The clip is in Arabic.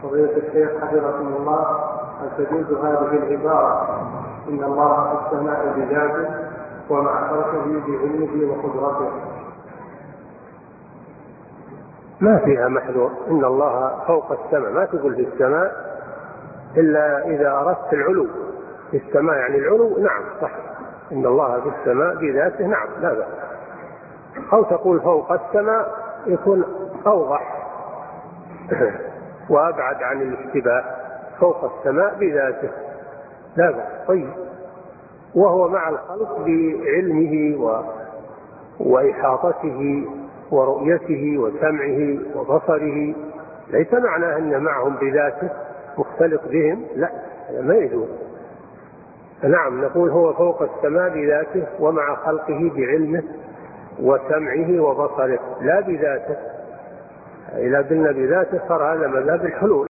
فضيلة الشيخ حفظكم الله، هل تجوز هذه العبارة إن الله في السماء بذاته ومع خلقه بعلمه وقدرته؟ ما فيها محذور، إن الله فوق السماء، ما تقول في السماء إلا إذا أردت العلو. في السماء يعني العلو، نعم صح، إن الله في السماء بذاته، نعم لا بأس. أو تقول فوق السماء يكون أوضح وأبعد عن الاشتباه، فوق السماء بذاته لا بأس. طيب، وهو مع الخلق بعلمه وإحاطته ورؤيته وسمعه وبصره، ليس معناه أن معهم بذاته مختلط بهم، لا، هذا ما يجوز. نعم نقول هو فوق السماء بذاته ومع خلقه بعلمه وسمعه وبصره، لا بذاته. إذا قلنا بذاته صار هذا مذهب الحلول.